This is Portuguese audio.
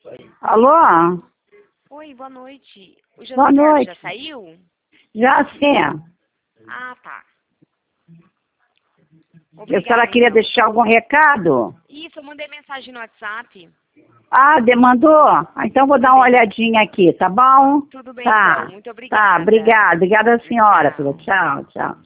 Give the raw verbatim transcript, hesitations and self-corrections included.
Alô? Oi, boa noite. O José Boa Carlos noite. já saiu? Já sim. Ah, tá. A Obrigada, senhora queria então. deixar algum recado? Isso, eu mandei mensagem no WhatsApp. Ah, demandou? Ah, então vou dar uma Mandei. olhadinha aqui, tá bom? Tudo bem, Tá. então. Muito Tá, obrigada. obrigada. Obrigada, senhora. Tchau. Tchau, tchau.